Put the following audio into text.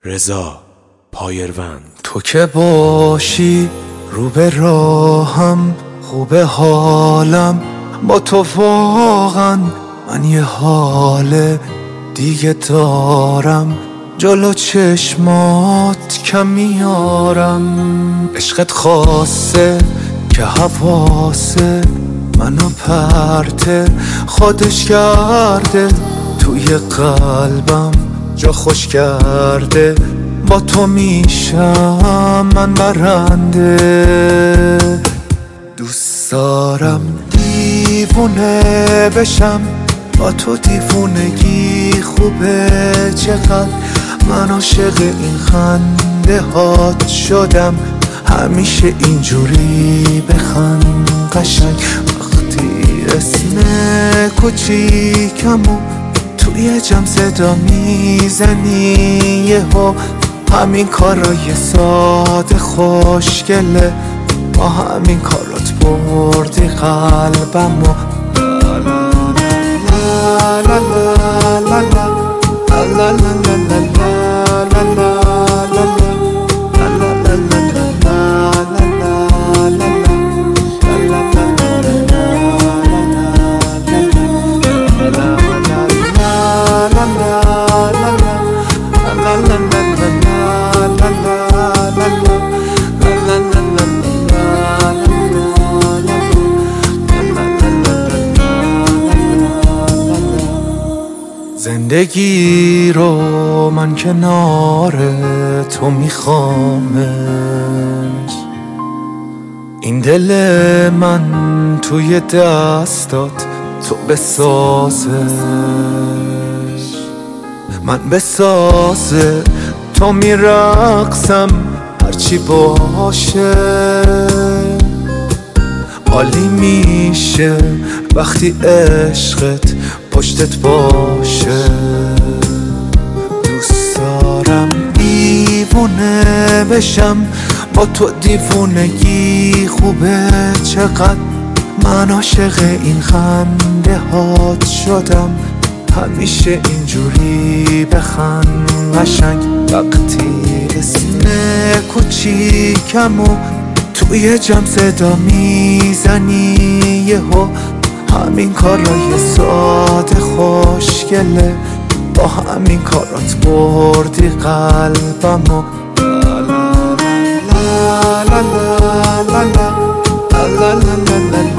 رضا پایروند. تو که باشی رو به راهم خوبه حالم با تو واقعا من یه حال دیگه دارم جلو چشمات کم میارم عشقت خاصه که حواسه منو پرته خودش کرده توی قلبم جا خوش کرده با تو میشم من برنده دوست دارم دیوونه بشم با تو دیوونگی خوبه چقدر من عاشق این خنده هات شدم همیشه اینجوری بخند قشنگ وقتی اسم کوچیکمو توی جمع صدا میزنی یهو همین کارای ساده خوشگله با همین کارات بردی قلبمو لا لا لا لا لا لا لا لا لا زندگی رو من کنار تو میخوامش این دل من توی دستات تو بسازش من بسازه تو میرقصم هرچی باشه عالی میشه وقتی عشقت پشتت باشه دوست دارم دیوونه بشم با تو دیوونگی خوبه چقدر من عاشق این خنده هات شدم همیشه اینجوری بخند قشنگ وقتی اسم کوچیکمو توی جمع صدا میزنی یهو همین کارای ساده خوشگله با همین کارات بردی قلبمو لا لا لا لا لا لا لا لا لا لا